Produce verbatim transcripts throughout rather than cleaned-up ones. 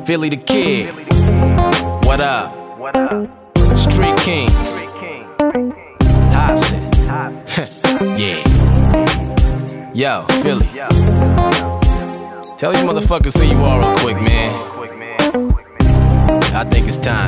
Philly the Kid. What up? Street Kings. Hobson. Yeah. Yo, Philly. Tell these motherfuckers who you are real quick, man. I think it's time.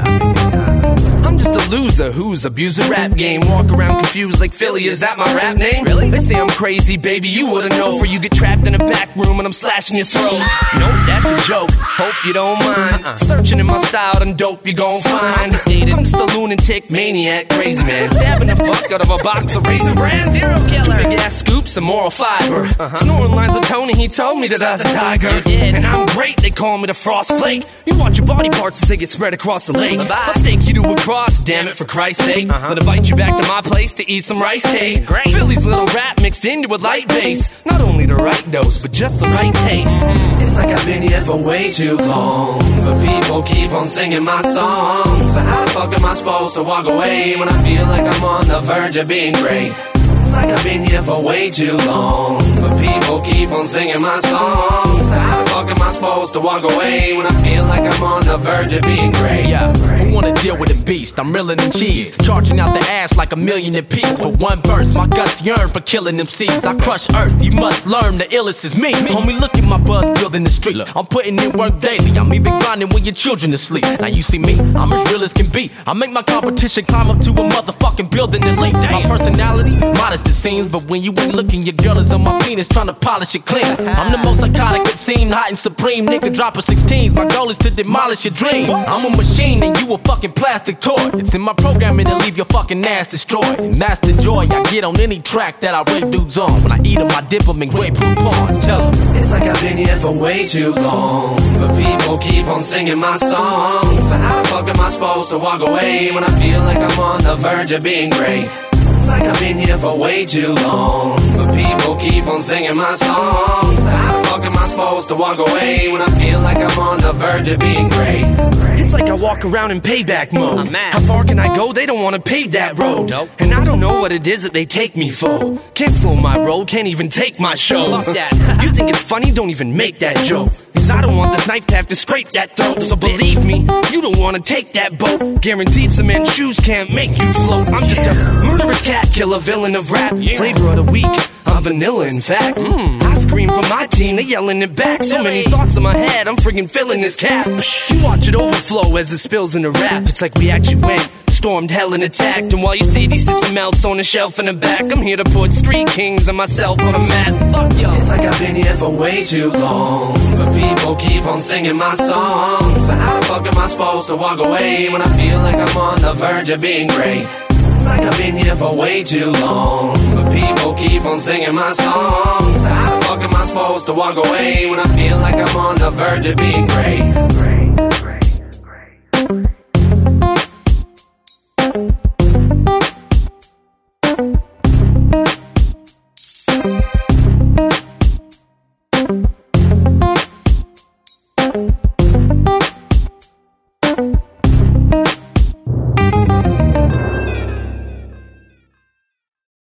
I'm just a loser who's abused the rap game. Walk around confused like Philly, is that my rap name? Really? They say I'm crazy, baby, you wouldn't know. For you get trapped in a back room and I'm slashing your throat. Nope, that's a joke, hope you don't mind. uh-uh. Searching in my style and dope you gon' find. I'm just a lunatic, maniac, crazy man. Stabbing the fuck out of a box of Raisin Bran. Zero killer. Big ass scoops and moral fiber. uh-huh. Snoring lines with Tony, he told me that I was a tiger. And I'm great, they call me the Frost Flake. You watch your body parts as they get spread across the lake. Bye-bye. I'll stake you to a cross, damn it, for Christ's sake. Uh-huh. Let invite you back to my place to eat some rice cake. Great. Philly's little rap mixed into a light bass. Not only the right dose, but just the right taste. Mm. It's like I've been here for way too long, but people keep on singing my songs. So how the fuck am I supposed to walk away when I feel like I'm on the verge of being great? It's like I've been here for way too long, but people keep on singing my songs. So how the fuck am I supposed to walk away when I feel like I'm on the verge of being great? Yeah, who wanna deal with a beast? I'm reeling in cheese, charging out the ass like a million apiece. For one verse, my guts yearn for killing them seeds. I crush earth, you must learn the illest is me. Homie, look at my buzz building the streets. I'm putting in work daily, I'm even grinding when your children asleep. Now you see me, I'm as real as can be. I make my competition climb up to a motherfucking building and leap. My personality, modest it seems, but when you ain't looking, your girl is on my penis trying to polish it clean. I'm the most psychotic obscene, hot and supreme. Nigga dropping sixteens, my goal is to demolish your dreams. I'm a machine and you a fucking plastic toy. It's in my programming to leave your fucking ass destroyed. And that's the joy I get on any track that I rape dudes on. When I eat them, I dip them in grape poop on. Tell them. It's like I've been here for way too long, but people keep on singing my songs. So how the fuck am I supposed to walk away when I feel like I'm on the verge of being great? It's like I've been here for way too long, but people keep on singing my songs. So how the fuck am I supposed to walk away when I feel like I'm on the verge of being great? It's like I walk around in payback mode. How far can I go? They don't wanna pave that road. Nope. And I don't know what it is that they take me for. Can't slow my road, can't even take my show. Fuck that. You think it's funny? Don't even make that joke. Cause I don't want this knife to have to scrape that throat. So believe me, you don't wanna take that boat. Guaranteed cement shoes can't make you float. I'm just a murderous cat killer, villain of rap. Yeah. Flavor of the week, I'm vanilla in fact. mm. I scream for my team, they yelling it back. So many thoughts in my head, I'm friggin' filling this cap. You watch it overflow as it spills into rap. It's like we actually went, stormed hell and attacked. And while you see these sits and melts on the shelf in the back, I'm here to put Street Kings and myself on a map. Fuck y'all. It's like I've been here for way too long, but people keep on singing my songs. So how the fuck am I supposed to walk away when I feel like I'm on the verge of being great? It's like I've been here for way too long, but people keep on singing my songs. So how the fuck am I supposed to walk away when I feel like I'm on the verge of being great?